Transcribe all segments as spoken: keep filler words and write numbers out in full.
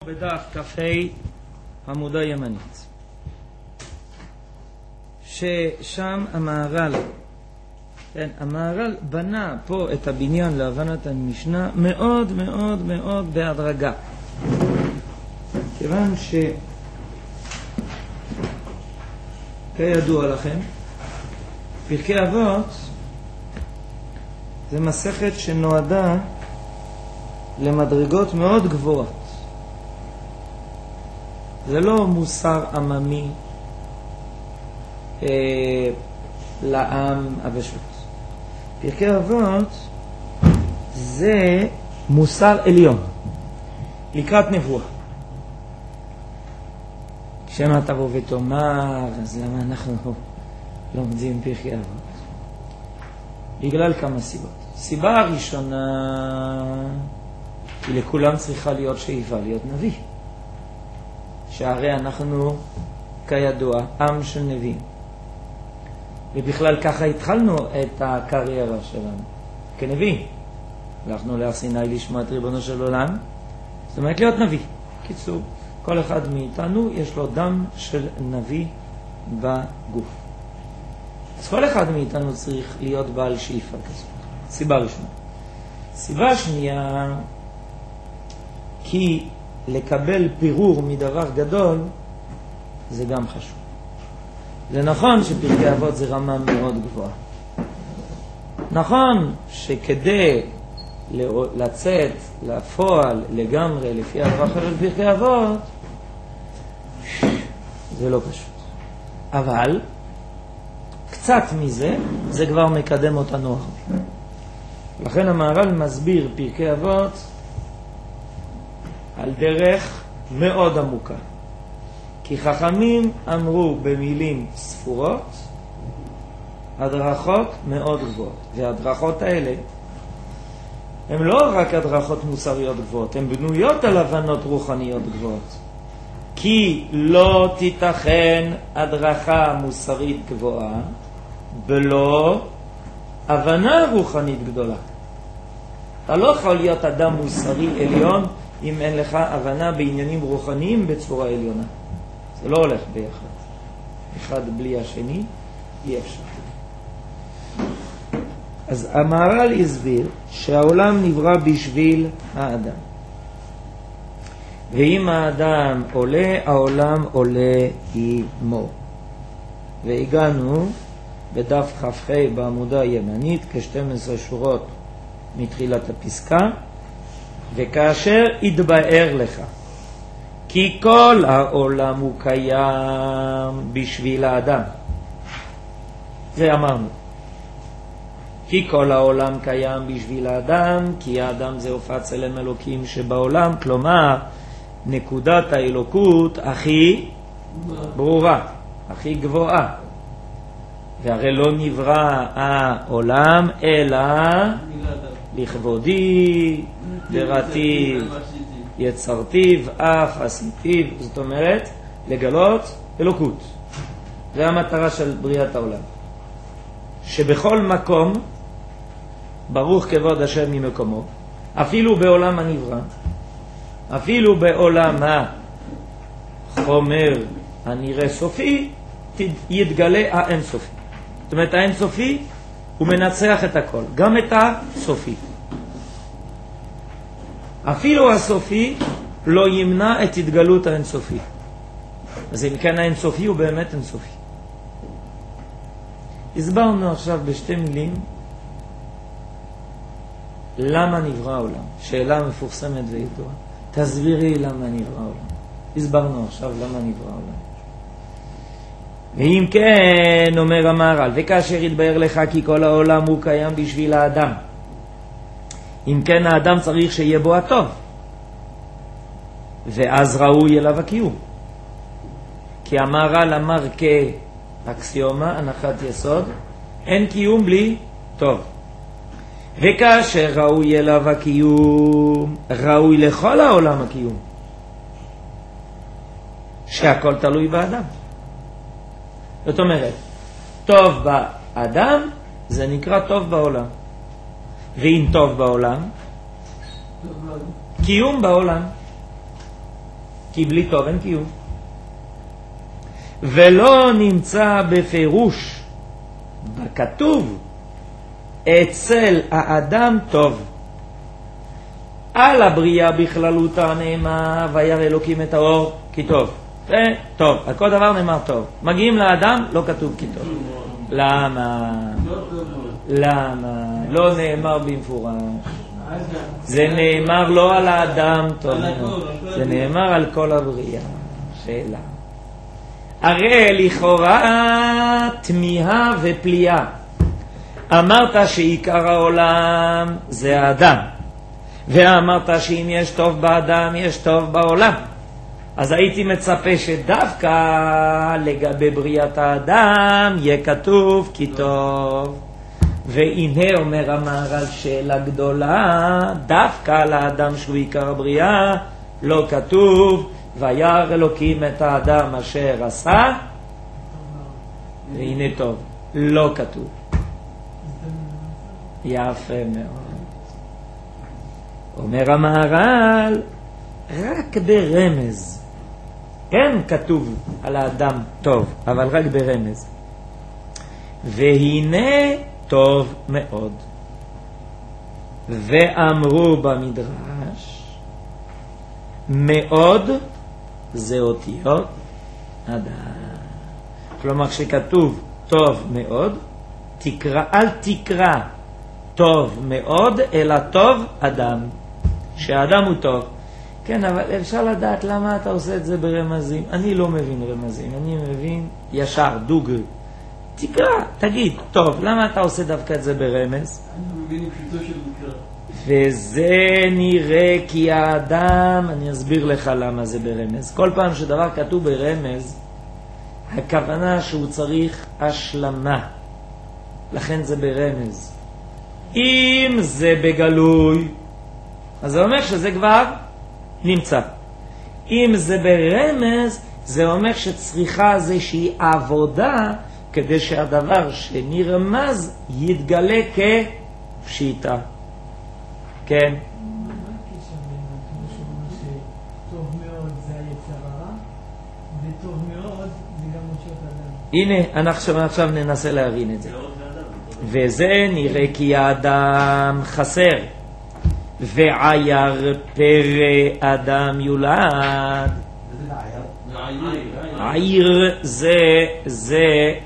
בדף כ"ה עמודה ימנית, ששם המהר"ל, כן, המהר"ל בנה פה את הבניין להבנת המשנה מאוד מאוד מאוד בהדרגה, כיוון ש כידוע לכם, פרקי אבות זה מסכת שנועדה למדרגות מאוד גבוהות. זה לא מוסר עממי אה, לעם הפשוט. פרקי אבות זה מוסר עליון לקראת נבואה. כשמה תבוא ותאמר, אז למה אנחנו לומדים פרקי אבות? בגלל כמה סיבות. סיבה הראשונה היא לכולם צריכה להיות שאיפה להיות נביא, שהרי אנחנו כידוע עם של נביאים, ובכלל ככה התחלנו את הקריירה שלנו כנביא. הלכנו להר סיני לשמוע את ריבונו של עולם, זאת אומרת להיות נביא. קיצור, כל אחד מאיתנו יש לו דם של נביא בגוף, אז כל אחד מאיתנו צריך להיות בעל שאיפה כזאת. סיבה ראשונה. סיבה שנייה, כי לקבל פירור מדבר גדול זה גם חשוב. זה נכון שפרקי אבות זה רמה מאוד גבוהה. נכון שכדי לצאת לפועל לגמרי לפי הדרך של פרקי אבות זה לא פשוט, אבל קצת מזה זה כבר מקדם אותנו הרבה. לכן המהר"ל מסביר פרקי אבות על דרך מאוד עמוקה, כי חכמים אמרו במילים ספורות הדרכות מאוד גבוהות, והדרכות האלה הן לא רק הדרכות מוסריות גבוהות, הן בנויות על הבנות רוחניות גבוהות. כי לא תיתכן הדרכה מוסרית גבוהה בלא הבנה רוחנית גדולה. אתה לא יכול להיות אדם מוסרי עליון אם אין לך הבנה בעניינים רוחניים בצורה עליונה. זה לא הולך ביחד. אחד בלי השני אי אפשר. אז המהר"ל הסביר שהעולם נברא בשביל האדם, ואם האדם עולה, העולם עולה עמו. והגענו בדף כ"ח בעמודה הימנית כ-שתים עשרה שורות מתחילת הפסקה, וכאשר יתבאר לך כי כל העולם הוא קיים בשביל האדם, זה אמרנו, כי כל העולם קיים בשביל האדם, כי האדם זה הופעת צלם אלוקים שבעולם, כלומר נקודת האלוקות הכי ברורה, הכי גבוהה. והרי לא נברא העולם אלא לכבודי דרתיו יצרתיו אף עשיתיו, זאת אומרת לגלות אלוקות. זה המטרה של בריאת העולם, שבכל מקום ברוך כבוד השם ממקומו, אפילו בעולם הנברא, אפילו בעולם החומר הנראה סופי יתגלה האין סופי. זאת אומרת האין סופי הוא מנצח את הכל, גם את הסופי. אפילו הסופי לא ימנע את התגלות האין סופי. אז אם כן האין סופי הוא באמת אין סופי. הסברנו עכשיו בשתי מילים למה נברא העולם. שאלה מפורסמת וידועה, תסבירי למה נברא העולם. הסברנו עכשיו למה נברא העולם. ואם כן, אומר המהר"ל, וכאשר יתבאר לך כי כל העולם הוא קיים בשביל האדם, אם כן האדם צריך שיהיה בו הטוב, ואז ראוי אליו הקיום. כי המהר"ל אמר כאקסיומה, הנחת יסוד, אין קיום בלי טוב. וכאשר ראוי אליו הקיום, ראוי לכל העולם הקיום, שהכל תלוי באדם. זאת אומרת, טוב באדם זה נקרא טוב בעולם, ואם טוב בעולם, קיום בעולם. כי בלי טוב אין קיום. ולא נמצא בפירוש בכתוב אצל האדם טוב. על הבריאה בכללותה נאמר וירא אלוקים את האור כי טוב. זה טוב, על כל דבר נאמר טוב. מגיעים לאדם לא כתוב כי טוב. למה? למה? לא נאמר במפורש. זה נאמר לא על האדם טוב, זה נאמר על כל הבריאה. שאלה, הרי לכאורה תמיהה ופליאה. אמרת שעיקר העולם זה האדם, ואמרת שאם יש טוב באדם יש טוב בעולם, אז הייתי מצפה שדווקא לגבי בריאת האדם יהיה כתוב כי טוב. והנה אומר המהר"ל שאלה גדולה, דווקא על האדם שהוא עיקר הבריאה לא כתוב וירא אלוקים את האדם אשר עשה והנה טוב, לא כתוב. יפה מאוד. אומר המהר"ל רק ברמז, כן כתוב על האדם טוב אבל רק ברמז. והנה טוב מאוד. ואמרו במדרש מאוד זה אותיות אדם. כלומר שכתוב טוב מאוד, תקרא, אל תקרא טוב מאוד אלא טוב אדם, שהאדם הוא טוב. כן, אבל אפשר לדעת למה אתה עושה את זה ברמזים. אני לא מבין רמזים, אני מבין ישר, דוגרי. תקרא, תגיד, טוב, למה אתה עושה דווקא את זה ברמז? אני מבין פשוטו של מקרא. וזה נראה כי האדם, אני אסביר לך למה זה ברמז. כל פעם שדבר כתוב ברמז, הכוונה שהוא צריך השלמה. לכן זה ברמז. אם זה בגלוי, אז זה אומר שזה כבר נמצא. אם זה ברמז, זה אומר שצריכה איזושהי עבודה כדי שהדבר שנרמז יתגלה כפשיטה. כן? מה הקשר בין כמו שאומר שטוב מאוד זה היצר הרע, וטוב מאוד זה גם אותיות אדם? הנה, אנחנו עכשיו ננסה להבין את זה. וזה נראה כי האדם חסר, ועייר פרא אדם יולד. עיר זה זה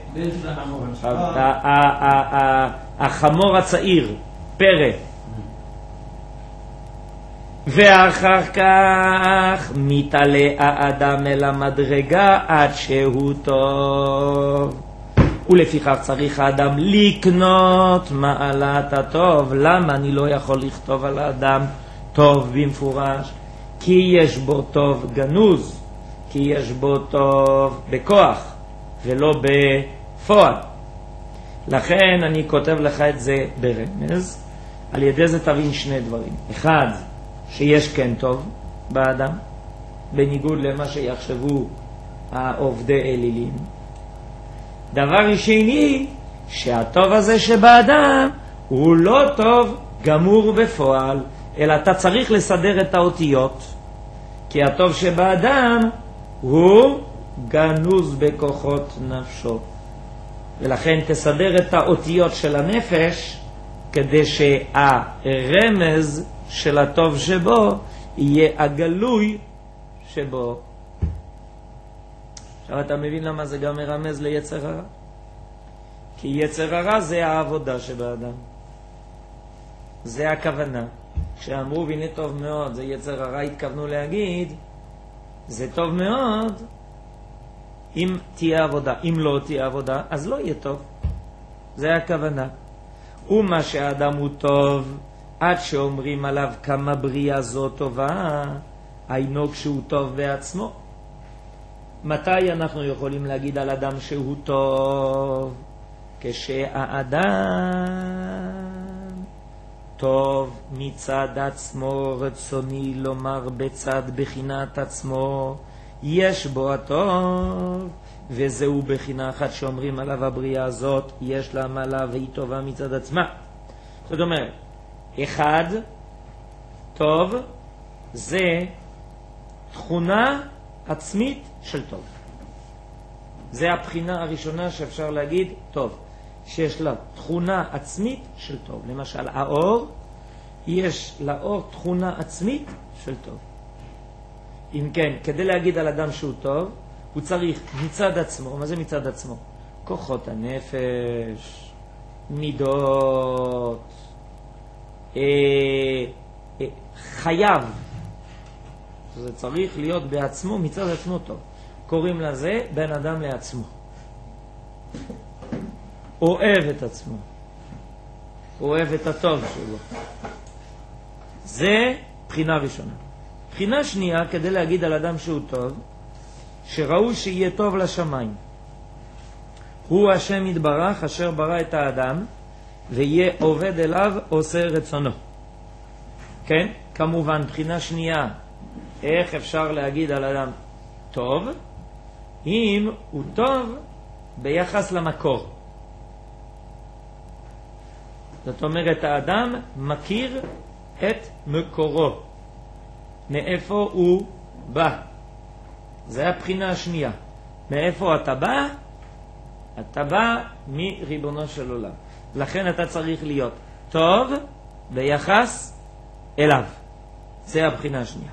החמור הצעיר, פרא. ואחר כך מתעלה האדם אל המדרגה עד שהוא טוב, ולפיכך צריך האדם לקנות מעלת הטוב. למה אני לא יכול לכתוב על האדם טוב במפורש? כי יש בו טוב גנוז, כי יש בו טוב בכוח ולא בפועל. לכן אני כותב לך את זה ברמז. על ידי זה תבין שני דברים. אחד, שיש כן טוב באדם, בניגוד למה שיחשבו העובדי אלילים. דבר שני, שהטוב הזה שבאדם הוא לא טוב גמור בפועל, אלא אתה צריך לסדר את האותיות, כי הטוב שבאדם הוא גנוז בכוחות נפשו. ולכן תסדר את האותיות של הנפש כדי שהרמז של הטוב שבו יהיה הגלוי שבו. עכשיו אתה מבין למה זה גם מרמז ליצר הרע? כי יצר הרע זה העבודה שבאדם, זה הכוונה. כשאמרו והנה טוב מאוד זה יצר הרע, התכוונו להגיד זה טוב מאוד אם תהיה עבודה. אם לא תהיה עבודה אז לא יהיה טוב, זה הכוונה. ומה שהאדם הוא טוב עד שאומרים עליו כמה בריאה זו טובה, היינו כשהוא טוב בעצמו. מתי אנחנו יכולים להגיד על אדם שהוא טוב? כשהאדם טוב מצד עצמו, רצוני לומר בצד בחינת עצמו, יש בו הטוב, וזהו בחינה אחת שאומרים עליו הבריאה הזאת יש לה מעלה והיא טובה מצד עצמה. זאת אומרת, אחד, טוב זה תכונה עצמית של טוב. זה הבחינה הראשונה שאפשר להגיד טוב, שיש לה תכונה עצמית של טוב. למשל, האור, יש לאור תכונה עצמית של טוב. אם כן, כדי להגיד על אדם שהוא טוב, הוא צריך מצד עצמו, מה זה מצד עצמו? כוחות הנפש, מידות, אה, אה, חייב. זה צריך להיות בעצמו, מצד עצמו טוב. קוראים לזה בן אדם לעצמו. אוהב את עצמו. אוהב את הטוב שלו. זה בחינה ראשונה. בחינה שנייה, כדי להגיד על אדם שהוא טוב, שראו שיהיה טוב לשמיים. הוא השם יתברך אשר ברא את האדם, ויהיה עובד אליו עושה רצונו. כן? כמובן, בחינה שנייה, איך אפשר להגיד על אדם טוב? אם הוא טוב ביחס למקור. זאת אומרת, האדם מכיר את מקורו. מאיפה הוא בא. זה הבחינה השנייה. מאיפה אתה בא? אתה בא מריבונו של עולם. לכן אתה צריך להיות טוב ביחס אליו. זה הבחינה השנייה.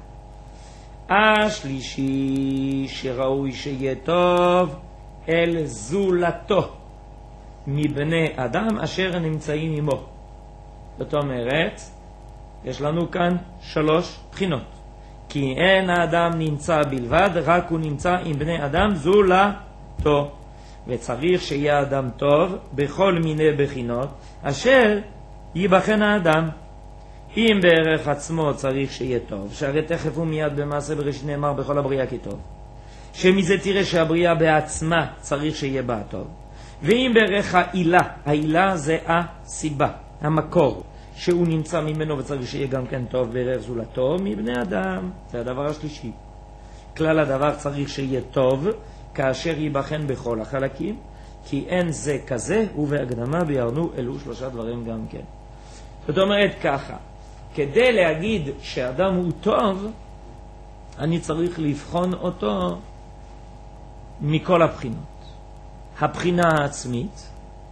השלישי, שראוי שיהיה טוב אל זולתו מבני אדם אשר נמצאים עמו. זאת אומרת, יש לנו כאן שלוש בחינות. כי אין האדם נמצא בלבד, רק הוא נמצא עם בני אדם זולתו. וצריך שיהיה אדם טוב בכל מיני בחינות אשר ייבחן האדם. אם בערך עצמו צריך שיהיה טוב, שהרי תכף ומיד במעשה בראשית נאמר בכל הבריאה כי טוב, שמזה תראה שהבריאה בעצמה צריך שיהיה בה טוב. ואם בערך העילה, העילה זה הסיבה, המקור שהוא נמצא ממנו וצריך שיהיה גם כן טוב בערך זולתו מבני אדם. זה הדבר השלישי. כלל הדבר צריך שיהיה טוב כאשר ייבחן בכל החלקים, כי אין זה כזה, ובהקדמה ביארנו אלו שלושה דברים גם כן. זאת אומרת ככה, כדי להגיד שאדם הוא טוב, אני צריך לבחון אותו מכל הבחינות. הבחינה העצמית,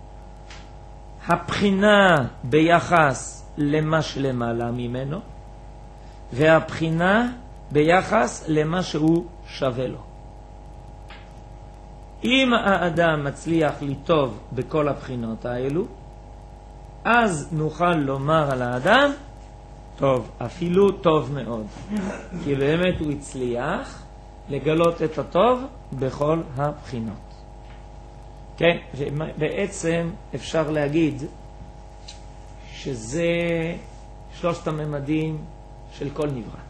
הבחינה ביחס למה שלמעלה ממנו, והבחינה ביחס למה שהוא שווה לו. אם האדם מצליח לטוב בכל הבחינות האלו, אז נוכל לומר על האדם טוב, אפילו טוב מאוד. כי באמת הוא הצליח לגלות את הטוב בכל הבחינות. כן, ובעצם אפשר להגיד שזה שלושת הממדים של כל נברא.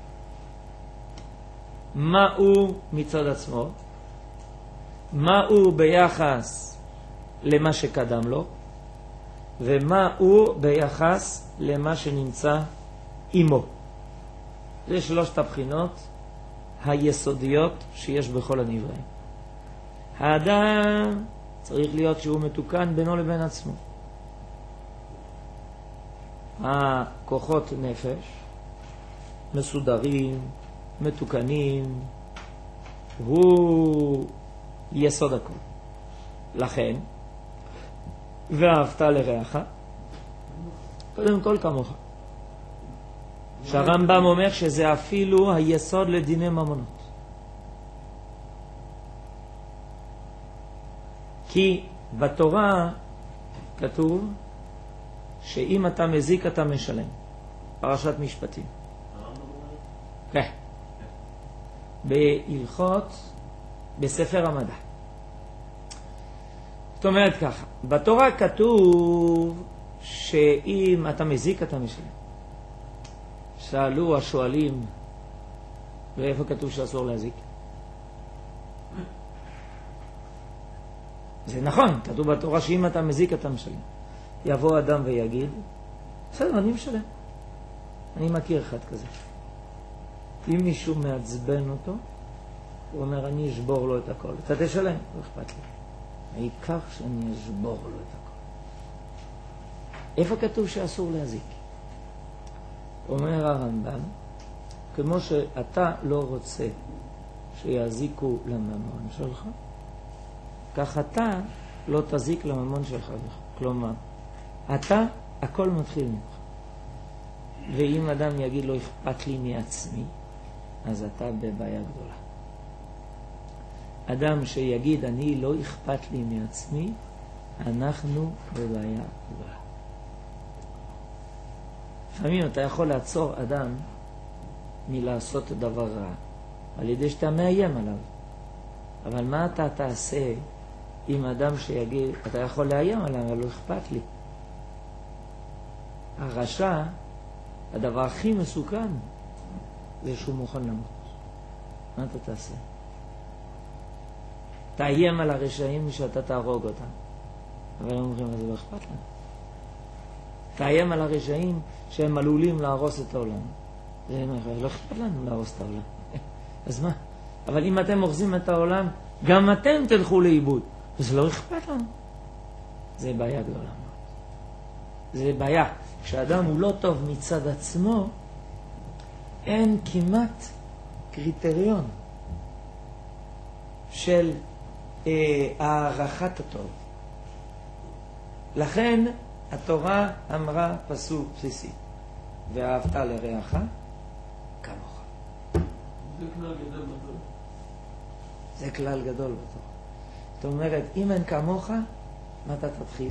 מה הוא מצד עצמו? מה הוא ביחס למה שקדם לו? ומה הוא ביחס למה שנמצא עמו? זה שלושת הבחינות היסודיות שיש בכל הנבראים. האדם צריך להיות שהוא מתוקן בינו לבין עצמו. הכוחות נפש מסודרים, מתוקנים, הוא יסוד הכל. לכן, ואהבת לרעך, קודם כל כמוך. שהרמב"ם אומר שזה אפילו היסוד לדיני ממונות. כי בתורה כתוב שאם אתה מזיק אתה משלם. פרשת משפטים. כן. בהלכות, בספר המדע. זאת אומרת ככה, בתורה כתוב שאם אתה מזיק אתה משלם. שאלו השואלים, ואיפה כתוב שאסור להזיק? זה נכון, כתוב בתורה שאם אתה מזיק אתה משלם. יבוא אדם ויגיד, בסדר, אני משלם. אני מכיר אחד כזה. אם מישהו מעצבן אותו, הוא אומר, אני אשבור לו את הכל. אתה תשלם, לא אכפת לי. העיקר שאני אשבור לו את הכל. איפה כתוב שאסור להזיק? אומר הרמב"ם, כמו שאתה לא רוצה שיזיקו לממון שלך, כך אתה לא תזיק לממון שלך. כלומר, אתה, הכל מתחיל ממך. ואם אדם יגיד לא אכפת לי מעצמי, אז אתה בבעיה גדולה. אדם שיגיד אני לא אכפת לי מעצמי, אנחנו בבעיה גדולה. לפעמים אתה יכול לעצור אדם מלעשות דבר רע, על ידי שאתה מאיים עליו. אבל מה אתה תעשה עם אדם שיגיד, אתה יכול לאיים עליו, אבל לא אכפת לי. הרשע, הדבר הכי מסוכן, זה שהוא מוכן למות. מה אתה תעשה? תאיים על הרשעים שאתה תהרוג אותם. אבל הם אומרים, זה לא אכפת לנו. תאיים על הרשעים שהם עלולים להרוס את העולם. זה לא אכפת לנו להרוס את העולם. אז מה? אבל אם אתם אורזים את העולם, גם אתם תלכו לאיבוד. זה לא אכפת לנו. זה בעיה גדולה. זה בעיה. כשאדם הוא לא טוב מצד עצמו, אין כמעט קריטריון של אה, הערכת הטוב. לכן התורה אמרה פסוק בסיסי, ואהבת לרעך כמוך. זה כלל גדול בתורה. זה כלל גדול בתורה. זאת אומרת, אם אין כמוך, מה אתה תתחיל?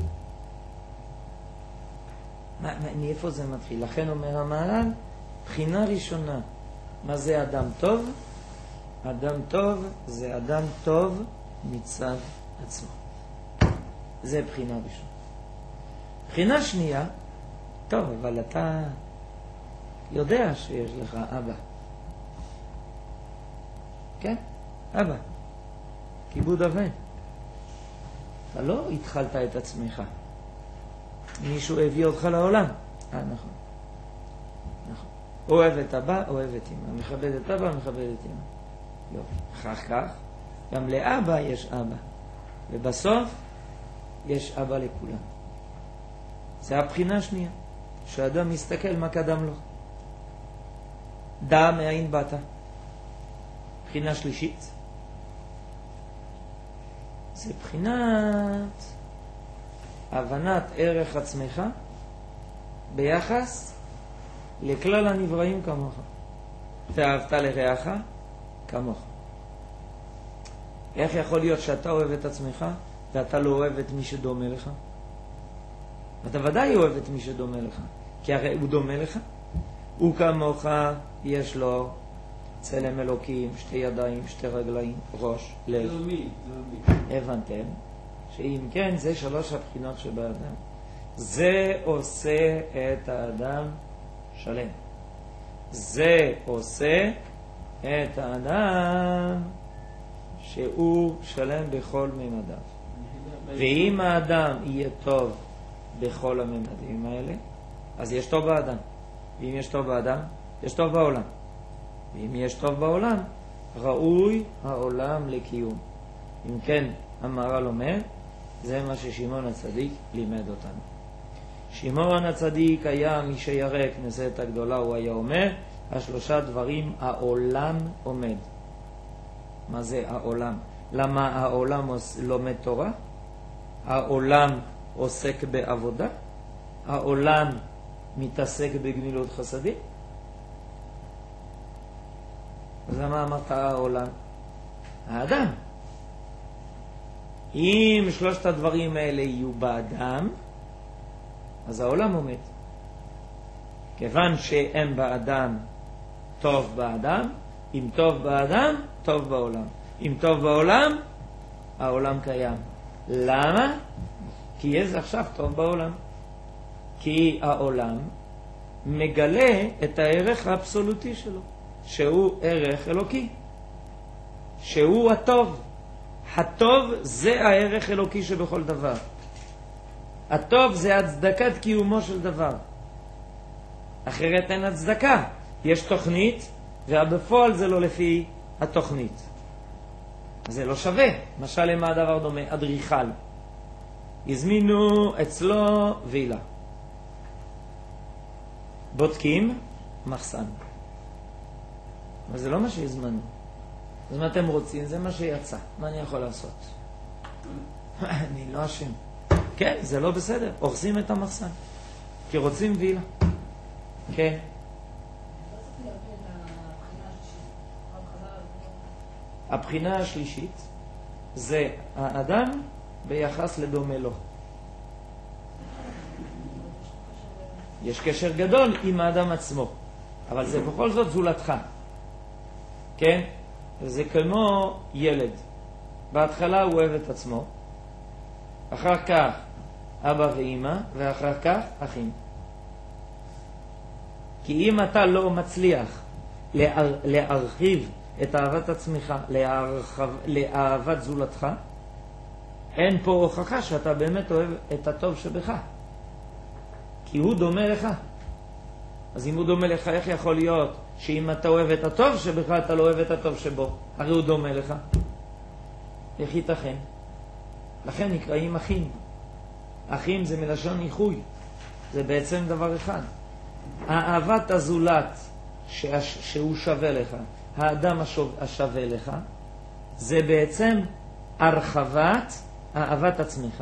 מה, מאיפה זה מתחיל? לכן אומר המהר"ל, בחינה ראשונה, מה זה אדם טוב? אדם טוב זה אדם טוב מצד עצמו. זה בחינה ראשונה. בחינה שנייה, טוב, אבל אתה יודע שיש לך אבא. כן? אבא. כיבוד אבן. אתה לא התחלת את עצמך. מישהו הביא אותך לעולם. אה, נכון. נכון. אוהב את אבא, אוהב את אמא. מכבד את אבא, מכבד את אמא. יופי. אחר כך, גם לאבא יש אבא. ובסוף, יש אבא לכולם. זה הבחינה השנייה. שאדם מסתכל מה קדם לו. דע מאין באת. בחינה שלישית. זה בחינת הבנת ערך עצמך ביחס לכלל הנבראים כמוך. ואהבת לרעך כמוך. איך יכול להיות שאתה אוהב את עצמך ואתה לא אוהב את מי שדומה לך? אתה ודאי אוהב את מי שדומה לך, כי הרי הוא דומה לך. הוא כמוך, יש לו צלם אלוקים, שתי ידיים, שתי רגליים, ראש, לב. זה מי? זה מי? הבנתם? שאם כן, זה שלוש הבחינות שבאדם. זה עושה את האדם שלם. זה עושה את האדם שהוא שלם בכל ממדיו. ואם האדם יהיה טוב בכל הממדים האלה, אז יש טוב באדם. ואם יש טוב באדם, יש טוב בעולם. ואם יש טוב בעולם, ראוי העולם לקיום. אם כן, המהר"ל אומר, זה מה ששמעון הצדיק לימד אותנו. שמעון הצדיק היה מי שירא כנסת הגדולה, הוא היה אומר, השלושה דברים העולם עומד. מה זה העולם? למה העולם לומד תורה? העולם עוסק בעבודה? העולם מתעסק בגמילות חסדים? אז למה אמרת העולם? האדם. אם שלושת הדברים האלה יהיו באדם, אז העולם עומד. כיוון שאין באדם טוב באדם, אם טוב באדם, טוב בעולם. אם טוב בעולם, העולם קיים. למה? כי יש עכשיו טוב בעולם. כי העולם מגלה את הערך האבסולוטי שלו, שהוא ערך אלוקי, שהוא הטוב. הטוב זה הערך אלוקי שבכל דבר. הטוב זה הצדקת קיומו של דבר. אחרת אין הצדקה. יש תוכנית, ובפועל זה לא לפי התוכנית. זה לא שווה. משל למה הדבר דומה? אדריכל. הזמינו אצלו וילה. בודקים מחסן. אבל זה לא מה שהזמנו. אז מה אתם רוצים? זה מה שיצא. מה אני יכול לעשות? אני לא אשם. כן, זה לא בסדר. הורסים את המחסן. כי רוצים וילה. כן. הבחינה השלישית זה האדם ביחס לדומה לו. יש קשר גדול עם האדם עצמו, אבל זה בכל זאת זולתך. כן? זה כמו ילד. בהתחלה הוא אוהב את עצמו, אחר כך אבא ואמא, ואחר כך אחים. כי אם אתה לא מצליח להר... להרחיב את אהבת עצמך להרחב... לאהבת זולתך, אין פה הוכחה שאתה באמת אוהב את הטוב שבך. כי הוא דומה לך. אז אם הוא דומה לך, איך יכול להיות שאם אתה אוהב את הטוב שבך, אתה לא אוהב את הטוב שבו? הרי הוא דומה לך. איך ייתכן? לכן נקראים אחים. אחים זה מלשון איחוי. זה בעצם דבר אחד. האהבת הזולת שהוא שווה לך, האדם השווה לך, זה בעצם הרחבת אהבת עצמך.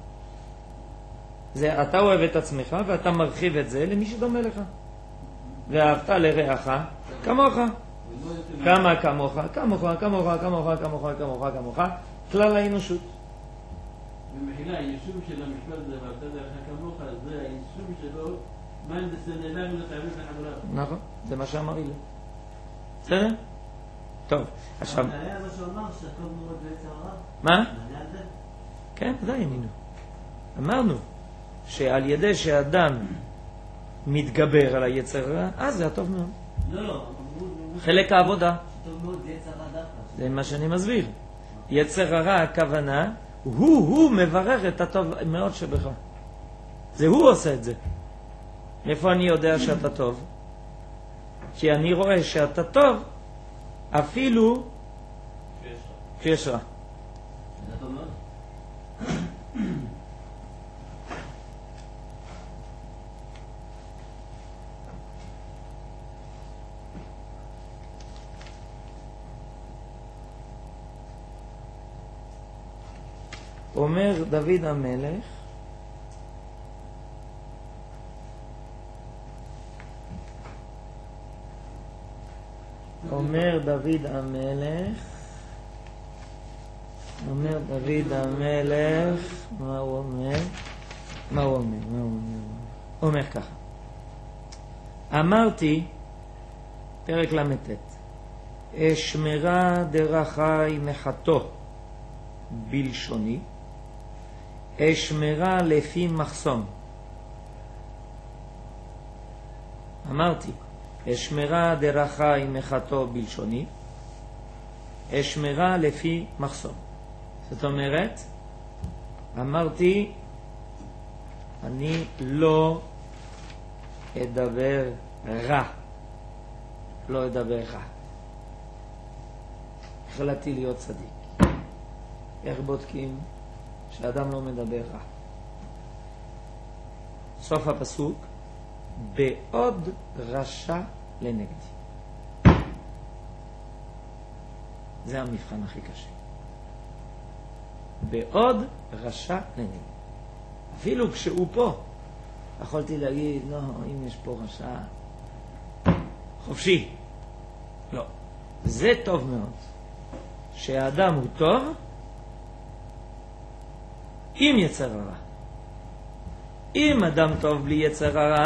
זה אתה אוהב את עצמך ואתה מרחיב את זה למי שדומה לך. ואהבת לרעך כמוך. כמה כמוך, כמוך, כמוך, כמוך, כמוך, כמוך, כמוך, כלל האנושות. במחילה, היישום של המשפט הזה, ואהבת לרעך כמוך, זה היישום שלו, מן דסנדלנו לתאמין לחבריו. נכון, זה מה שאמרי לי. בסדר? טוב, עכשיו... זה היה מה שאומר שטוב מאוד בעצם הרב. מה? כן, די, נינו. אמרנו שעל ידי שאדם מתגבר על היצר רע, אז זה הטוב מאוד. לא, לא. חלק העבודה. טוב מאוד זה יצר רע דווקא. זה מה שאני מסביר. יצר הרע, הכוונה, הוא, הוא מברך את הטוב מאוד שבך. זה הוא עושה את זה. איפה אני יודע שאתה טוב? כי אני רואה שאתה טוב אפילו כשיש רע. זה טוב מאוד? אומר דוד המלך, אומר דוד המלך, אומר דוד המלך, מה הוא אומר? מה הוא אומר? מה הוא אומר? הוא אומר ככה. אמרתי, פרק למתת, אשמרה דרכי מחתו בלשוני, אשמרה לפי מחסום. אמרתי, אשמרה דרכי מחתו בלשוני, אשמרה לפי מחסום. זאת אומרת, אמרתי, אני לא אדבר רע, לא אדבר רע. החלטתי להיות צדיק. איך בודקים שאדם לא מדבר רע? סוף הפסוק, בעוד רשע לנגדי. זה המבחן הכי קשה. בעוד רשע לנגדי. אפילו כשהוא פה, יכולתי להגיד, לא, אם יש פה רשע, חופשי. לא. זה טוב מאוד. שהאדם הוא טוב, עם יצר הרע. אם אדם טוב בלי יצר הרע,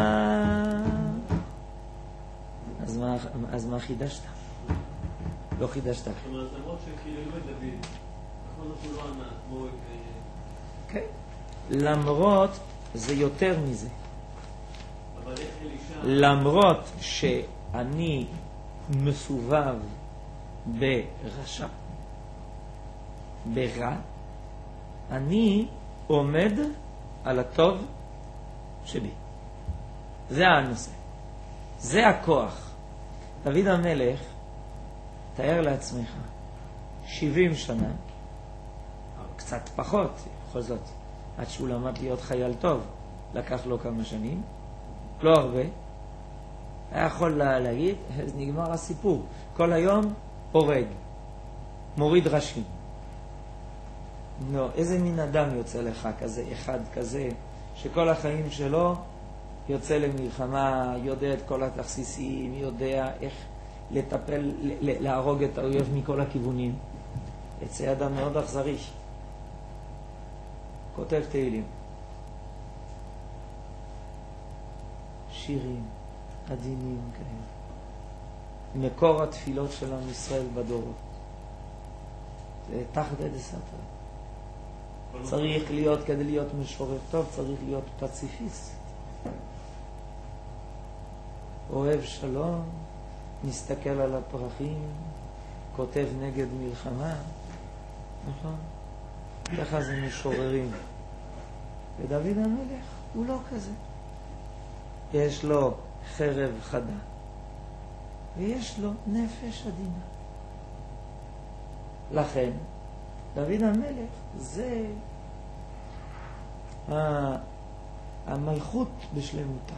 אז מה, אז מה חידשת? לא חידשת. זאת אומרת, למרות שכאילו לא דוד, נכון שהוא לא ענה, כמו... כן. למרות, זה יותר מזה. אבל איך אלישע... למרות שאני מסובב ברשע, ברע, אני עומד על הטוב שבי. זה הנושא. זה הכוח. דוד המלך, תאר לעצמך, שבעים שנה, קצת פחות, בכל זאת, עד שהוא למד להיות חייל טוב, לקח לו כמה שנים, לא הרבה, היה יכול להגיד, אז נגמר הסיפור. כל היום הורג, מוריד ראשים. לא, איזה מין אדם יוצא לך כזה, אחד כזה, שכל החיים שלו יוצא למלחמה, יודע את כל התכסיסים, יודע איך לטפל, להרוג את האויב מכל הכיוונים. יצא אדם מאוד אכזרי. כותב תהילים. שירים, עדינים כאלה. מקור התפילות של עם ישראל בדורות. זה תחת דסתר. צריך להיות, כדי להיות משורר טוב, צריך להיות פציפיסט. אוהב שלום, מסתכל על הפרחים, כותב נגד מלחמה. נכון? ככה זה משוררים. ודוד המלך הוא לא כזה. יש לו חרב חדה, ויש לו נפש עדינה. לכן, דוד המלך זה המלכות בשלמותה,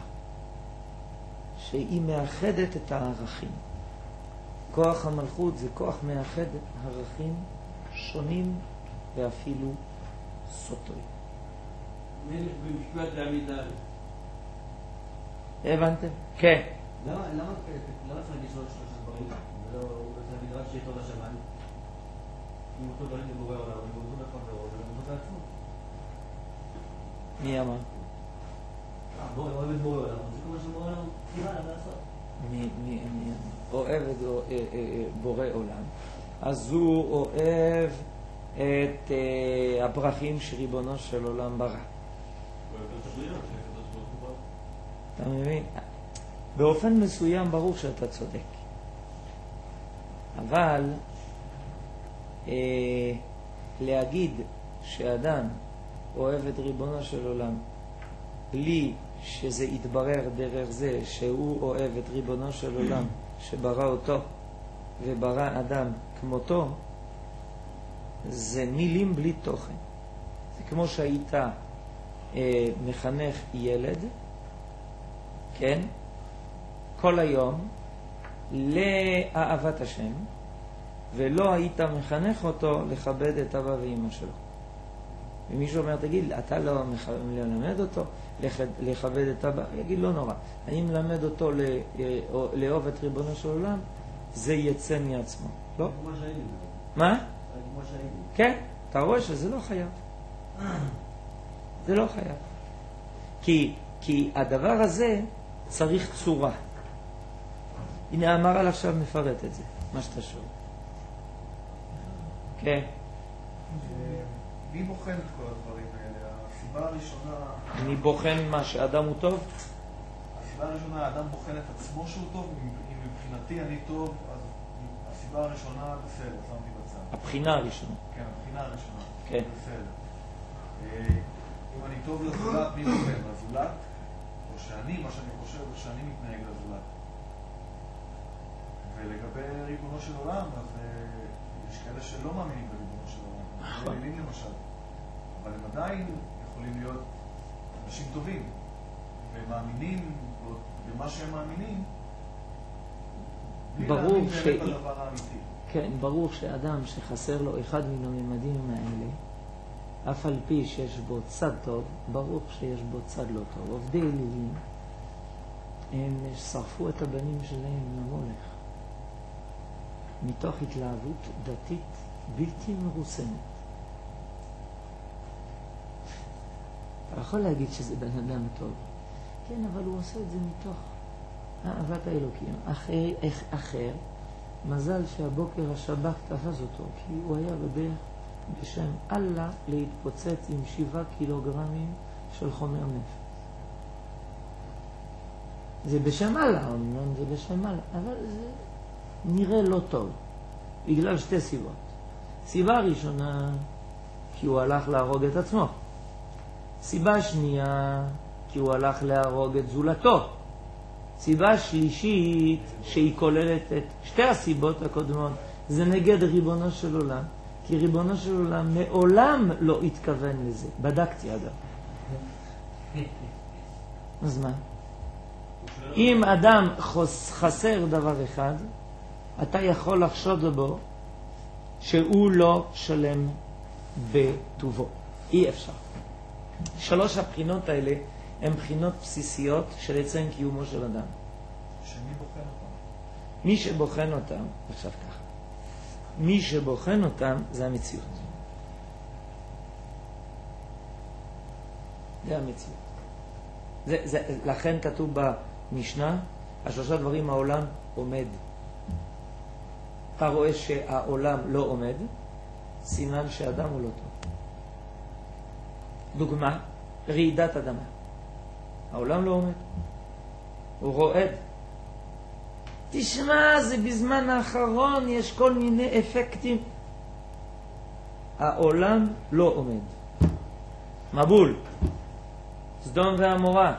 שהיא מאחדת את הערכים. כוח המלכות זה כוח מאחד ערכים שונים ואפילו סותרים. מלך במשפט לעמידה. הבנתם? כן. למה צריך להגיד שלושה דברים? ולא צריך להגיד רק שיש לו לשמיים? אם אותו דברים לבורא עולם, אם אותו לחברו, ולא אותו לעצמו. מי אמר? בורא, אוהב את בורא עולם, זה כמו שבורא עולם קירה לה לעשות. מי אוהב את בורא עולם? אז הוא אוהב את הפרחים שריבונו של עולם ברא. אתה מבין? באופן מסוים ברור שאתה צודק. אבל אה, להגיד שאדם אוהב את ריבונו של עולם בלי שזה יתברר דרך זה שהוא אוהב את ריבונו של עולם שברא אותו וברא אדם כמותו, זה מילים בלי תוכן. זה כמו שהיית אה, מחנך ילד, כן? כל היום לאהבת השם, ולא היית מחנך אותו לכבד את אבא ואמא שלו. ומישהו אומר, תגיד, אתה לא מלמד אותו לכבד את אבא? יגיד, לא נורא. אני מלמד אותו לאהוב את ריבונו של עולם, זה יצא מעצמו. לא? כמו שהיינו. מה? כמו שהיינו. כן, אתה רואה שזה לא חייב. זה לא חייב. כי, כי הדבר הזה צריך צורה. הנה המהר"ל עכשיו מפרט את זה, מה שאתה שואל. כן. מי בוחן את כל הדברים האלה? הסיבה הראשונה... מי בוחן מה, שאדם הוא טוב? הסיבה הראשונה, האדם בוחן את עצמו שהוא טוב, אם מבחינתי אני טוב, אז הסיבה הראשונה בסדר, שמתי בצד. הבחינה הראשונה. כן, הבחינה הראשונה. כן. בסדר. אם אני טוב לזולת, מי בוחן? לזולת? או שאני, מה שאני חושב, או שאני מתנהג לזולת. ולגבי ריבונו של עולם, אז יש כאלה שלא מאמינים בריבונו של עולם. הם מאמינים למשל. אבל הם עדיין יכולים להיות אנשים טובים. והם מאמינים במה שהם מאמינים, בלי להאמין באמת בדבר האמיתי. כן, ברור שאדם שחסר לו אחד מן הממדים האלה, אף על פי שיש בו צד טוב, ברור שיש בו צד לא טוב. עובדי אלילים, הם שרפו את הבנים שלהם למולך, מתוך התלהבות דתית בלתי מרוסנת. אתה יכול להגיד שזה בן אדם טוב, כן, אבל הוא עושה את זה מתוך אהבת האלוקים. אחר, אחר, מזל שהבוקר השב"כ תפס אותו, כי הוא היה בדרך בשם אללה להתפוצץ עם שבעה קילוגרמים של חומר נפץ. זה בשם אללה, אומנם זה בשם אללה, אבל זה נראה לא טוב, בגלל שתי סיבות. סיבה ראשונה, כי הוא הלך להרוג את עצמו. סיבה שנייה, כי הוא הלך להרוג את זולתו. סיבה שלישית, שהיא כוללת את שתי הסיבות הקודמות, זה נגד ריבונו של עולם, כי ריבונו של עולם מעולם לא התכוון לזה. בדקתי אגב. אז מה? אם אדם חסר דבר אחד, אתה יכול לחשוד בו שהוא לא שלם בטובו. אי אפשר. שלוש הבחינות האלה הן בחינות בסיסיות של עצם קיומו של אדם. שמי בוחן אותם? מי שבוחן אותם, עכשיו ככה, מי שבוחן אותם זה המציאות. זה המציאות. זה, זה, לכן כתוב במשנה, השלושה דברים העולם עומד. אתה רואה שהעולם לא עומד, סימן שאדם הוא לא טוב. דוגמה, רעידת אדמה. העולם לא עומד. הוא רועד. תשמע, זה בזמן האחרון, יש כל מיני אפקטים. העולם לא עומד. מבול. סדום ועמורה.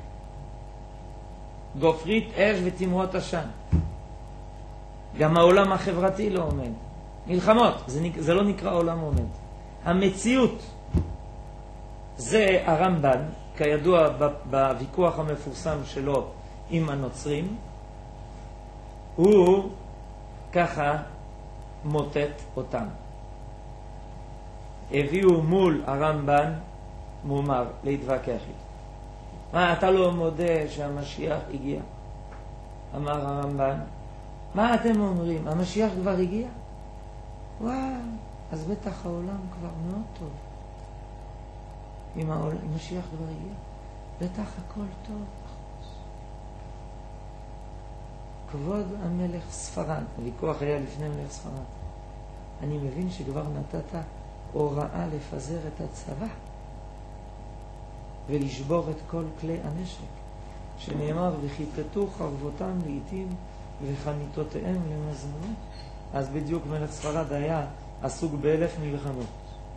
גופרית אש ותמרות עשן. גם העולם החברתי לא עומד. מלחמות, זה, זה לא נקרא עולם עומד. המציאות, זה הרמב"ן, כידוע בוויכוח המפורסם שלו עם הנוצרים, הוא ככה מוטט אותם. הביאו מול הרמב"ן מומר להתווכח איתו. מה, אתה לא מודה שהמשיח הגיע? אמר הרמב"ן, מה אתם אומרים? המשיח כבר הגיע? וואו, אז בטח העולם כבר מאוד טוב. אם המשיח כבר הגיע, בטח הכל טוב. כבוד המלך ספרד, הוויכוח היה לפני מלך ספרד. אני מבין שכבר נתת הוראה לפזר את הצבא ולשבור את כל כלי הנשק, שנאמר וכיתתו חרבותם לעתים וחניתותיהם למזמרות. אז בדיוק מלך ספרד היה עסוק באלף מלחמות.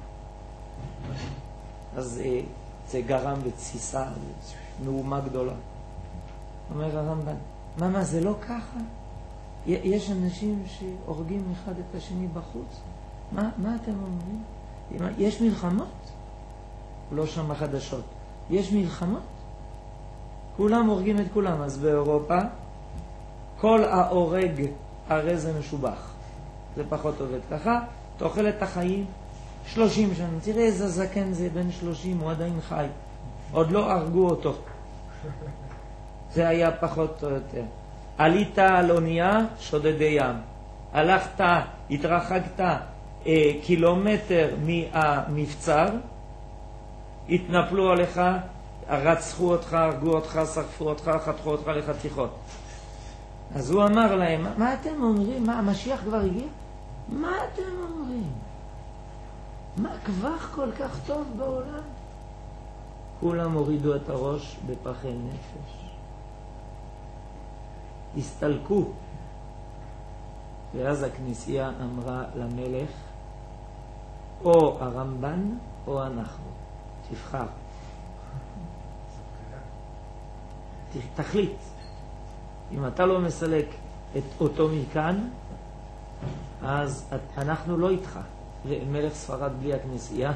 אז אה, זה גרם בתסיסה, נאומה גדולה. אומר הרמב"ן, מה, מה, זה לא ככה? יש אנשים שהורגים אחד את השני בחוץ? מה, מה אתם אומרים? יש מלחמות? הוא לא שמע חדשות. יש מלחמות? כולם הורגים את כולם. אז באירופה, כל ההורג הרי זה משובח. זה פחות עובד ככה. תאכל את החיים שלושים שנה. תראה איזה זקן זה, בן שלושים, הוא עדיין חי. עוד לא הרגו אותו. זה היה פחות או יותר. עלית על אונייה, שודדי ים. הלכת, התרחקת אה, קילומטר מהמבצר, התנפלו עליך, רצחו אותך, הרגו אותך, שרפו אותך, חתכו אותך לחתיכות. אז הוא אמר להם, מה, מה אתם אומרים? מה, המשיח כבר הגיע? מה אתם אומרים? מה, כבר כל כך טוב בעולם? כולם הורידו את הראש בפחי נפש. הסתלקו. ואז הכנסייה אמרה למלך, או הרמב"ן או אנחנו. תבחר. תחליט. אם אתה לא מסלק את אותו מכאן, אז אנחנו לא איתך. ומלך ספרד בלי הכנסייה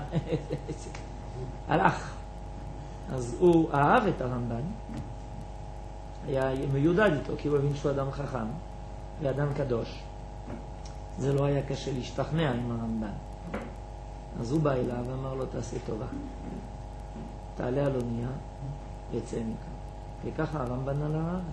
הלך. אז הוא אהב את הרמב"ן, היה מיודד איתו, כי הוא הבין שהוא אדם חכם ואדם קדוש. זה לא היה קשה להשתכנע עם הרמב"ן. אז הוא בא אליו ואמר לו, תעשה טובה. תעלה על אונייה, יצא מכאן. וככה הרמב"ן על הארץ.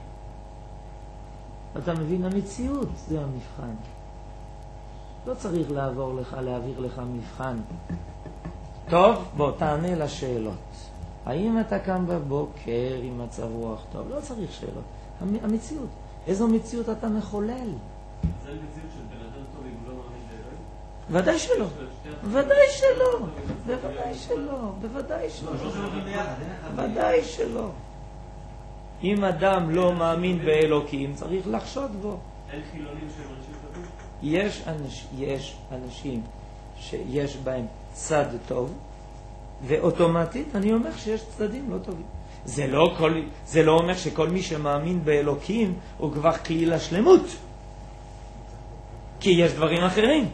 אתה מבין, המציאות זה המבחן. לא צריך לעבור לך, להעביר לך מבחן. טוב, בוא, תענה לשאלות. האם אתה קם בבוקר עם מצב רוח טוב? לא צריך שאלות. המציאות. איזו מציאות אתה מחולל? זה מציאות של בן אדם טוב אם לא מאמין לאלוהים? ודאי שלא. ודאי שלא. בוודאי שלא. בוודאי שלא. ודאי שלא. אם אדם לא מאמין באלוקים, צריך לחשוד בו. אין חילונים שהם אנשים טובים? יש אנשים, יש אנשים שיש בהם צד טוב, ואוטומטית אני אומר שיש צדדים לא טובים. זה לא, כל, זה לא אומר שכל מי שמאמין באלוקים הוא כבר כלי לשלמות. כי יש דברים אחרים.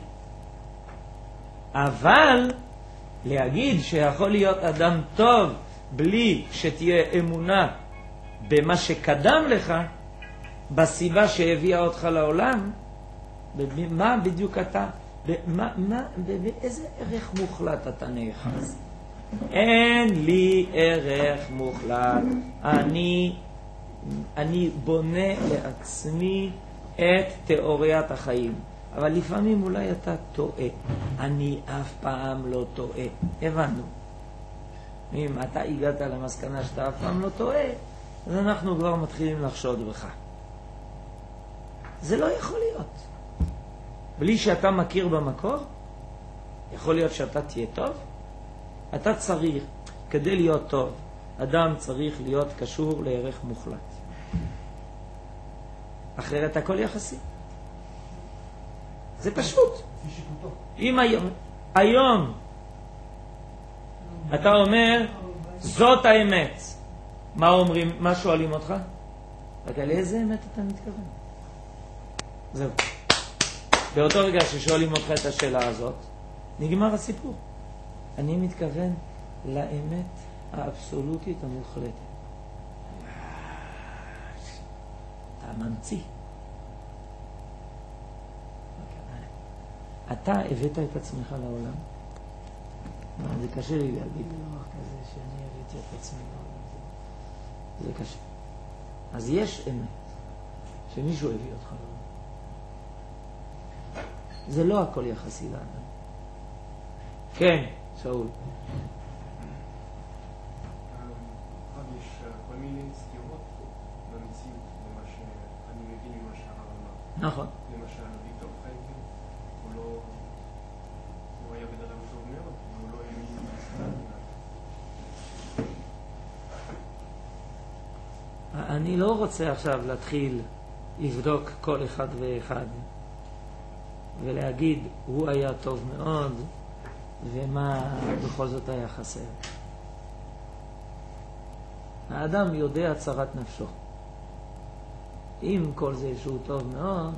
אבל להגיד שיכול להיות אדם טוב בלי שתהיה אמונה במה שקדם לך, בסיבה שהביאה אותך לעולם, מה בדיוק אתה, במה, מה, באיזה ערך מוחלט אתה נאחז? אין לי ערך מוחלט. אני, אני בונה לעצמי את תיאוריית החיים. אבל לפעמים אולי אתה טועה. אני אף פעם לא טועה. הבנו. אם אתה הגעת למסקנה שאתה אף פעם לא טועה, אז אנחנו כבר מתחילים לחשוד בך. זה לא יכול להיות. בלי שאתה מכיר במקור, יכול להיות שאתה תהיה טוב. אתה צריך, כדי להיות טוב, אדם צריך להיות קשור לערך מוחלט. אחרת הכל יחסי. זה פשוט. אם היום, היום אתה אומר, זאת האמת. מה אומרים, מה שואלים אותך? רגע, לאיזה אמת אתה מתכוון? זהו. באותו רגע ששואלים אותך את השאלה הזאת, נגמר הסיפור. אני מתכוון לאמת האבסולוטית המוחלטת. אתה ממציא. אתה הבאת את עצמך לעולם. זה קשה לי להגיד דבר כזה שאני הבאתי את עצמי לעולם. זה קשה. אז יש אמת שמישהו הביא אותך לעולם. זה לא הכל יחסי לאדם. כן, שאול. יש כל מיני סתירות במציאות למה שאני מבין ממה שהרב אמר. נכון. למשל, ויקטור פרנקל, הוא לא... הוא היה בן אדם טוב מאוד, והוא לא האמין בצדק. אני לא רוצה עכשיו להתחיל לבדוק כל אחד ואחד ולהגיד הוא היה טוב מאוד ומה בכל זאת היה חסר. האדם יודע צרת נפשו. עם כל זה שהוא טוב מאוד,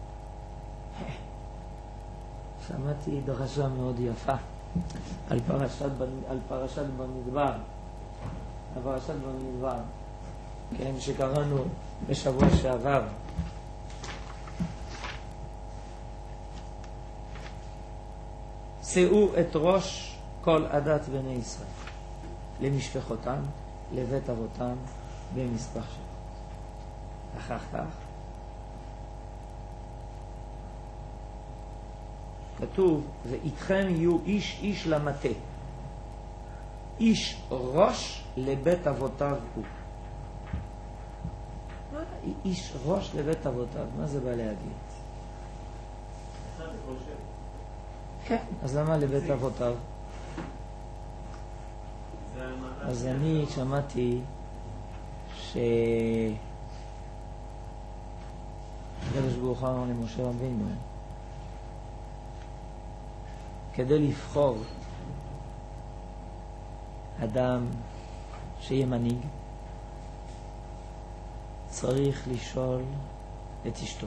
שמעתי דרשה מאוד יפה על פרשת, על פרשת במדבר. על פרשת במדבר. כן, שקראנו בשבוע שעבר. שאו את ראש כל עדת בני ישראל למשפחותם, לבית אבותם במספח שלו. אחר כך כתוב ואיתכם יהיו איש איש למטה, איש ראש לבית אבותיו הוא. מה איש ראש לבית אבותיו? מה זה בא להגיד? אחד חושב. כן, אז למה לבית אבותיו? אז אני שמעתי ש... הקדוש ברוך הוא אמר למשה רבינו, כדי לבחור אדם שיהיה מנהיג, צריך לשאול את אשתו.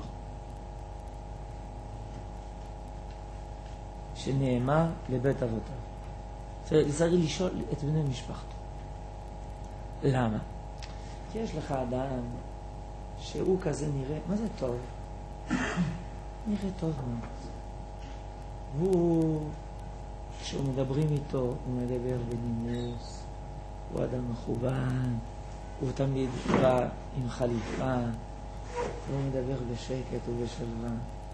שנאמר לבית אבותיו. צריך לשאול את בני משפחתו. למה? כי יש לך אדם שהוא כזה נראה, מה זה טוב? נראה טוב מאוד. הוא, כשהוא מדברים איתו, הוא מדבר בנימוס, הוא אדם מכוון, הוא תמיד בא עם חליפה, הוא מדבר בשקט ובשלווה.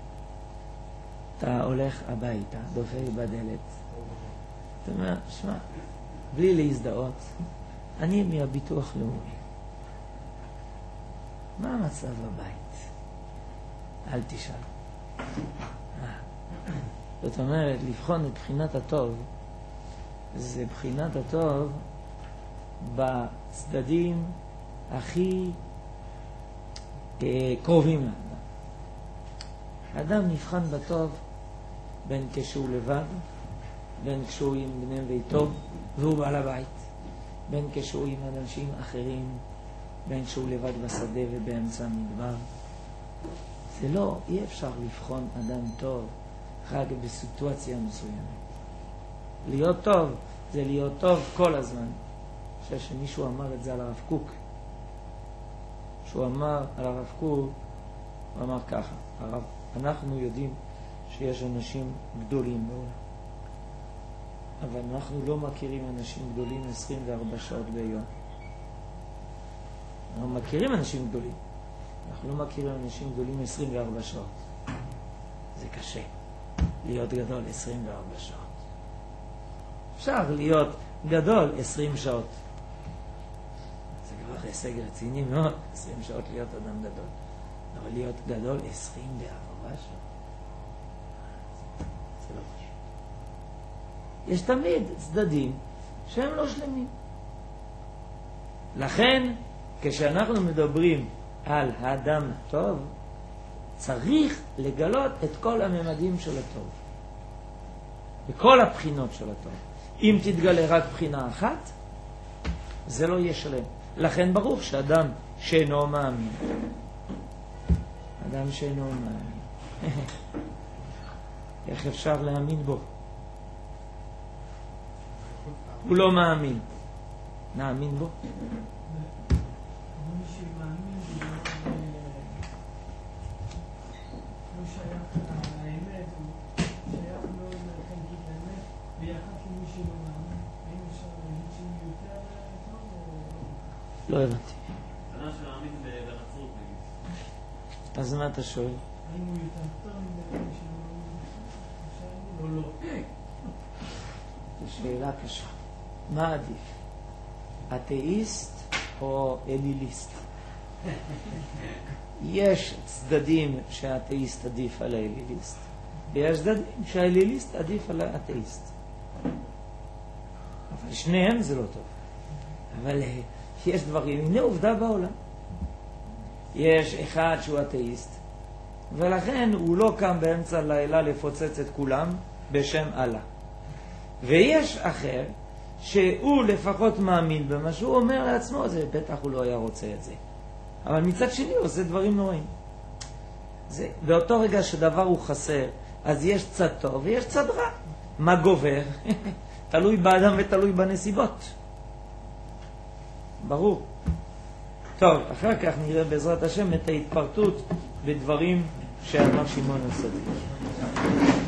אתה הולך הביתה, דופק בדלת. אתה אומר, שמע, בלי להזדהות, אני מהביטוח לאומי. מה המצב בבית? אל תשאל. זאת אומרת, לבחון את בחינת הטוב, זה בחינת הטוב בצדדים הכי קרובים לאדם. האדם נבחן בטוב בין כשהוא לבד, בין כשהוא עם בני ביתו והוא בעל הבית, בין כשהוא עם אנשים אחרים, בין כשהוא לבד בשדה ובאמצע המדבר. זה לא, אי אפשר לבחון אדם טוב רק בסיטואציה מסוימת. להיות טוב זה להיות טוב כל הזמן. אני חושב שמישהו אמר את זה על הרב קוק, שהוא אמר על הרב קוק, הוא אמר ככה, הרב, אנחנו יודעים שיש אנשים גדולים בעולם, אבל אנחנו לא מכירים אנשים גדולים עשרים וארבע שעות ביום. אנחנו מכירים אנשים גדולים, אנחנו לא מכירים אנשים גדולים עשרים וארבע שעות. זה קשה להיות גדול עשרים וארבע שעות. אפשר להיות גדול עשרים שעות. זה כבר הישג רציני מאוד, עשרים שעות להיות אדם גדול. אבל להיות גדול עשרים וארבע שעות. זה לא פשוט. יש תמיד צדדים שהם לא שלמים. לכן, כשאנחנו מדברים על האדם טוב, צריך לגלות את כל הממדים של הטוב. בכל הבחינות של הטוב. אם תתגלה רק בחינה אחת, זה לא יהיה שלם. לכן ברור שאדם שאינו מאמין, אדם שאינו מאמין, איך אפשר להאמין בו? הוא לא מאמין. נאמין בו? מי שמאמין זה לא שייך לאמת, הוא שייך מאוד לחלקית האמת, ביחד למי שלא מאמין. האם אפשר להגיד שהוא יותר טוב או... לא הבנתי. אדם שמאמין בנצרות נגיד. אז מה אתה שואל? האם הוא יותר טוב מבן שלא מאמין? אפשר להגיד או לא? זו שאלה קשה. מה עדיף? אתאיסט או אליליסט? יש צדדים שהאתאיסט עדיף על האליליסט, ויש צדדים שהאליליסט עדיף על האתאיסט. אבל שניהם זה לא טוב. אבל יש דברים, הנה עובדה בעולם. יש אחד שהוא אתאיסט, ולכן הוא לא קם באמצע הלילה לפוצץ את כולם בשם אללה. ויש אחר שהוא לפחות מאמין במה שהוא אומר לעצמו, זה בטח הוא לא היה רוצה את זה. אבל מצד שני הוא עושה דברים נוראים. זה, באותו רגע שדבר הוא חסר, אז יש צד טוב ויש צד רע. מה גובר? תלוי באדם ותלוי בנסיבות. ברור. טוב, אחר כך נראה בעזרת השם את ההתפרטות בדברים שאמר שמעון הצדיק.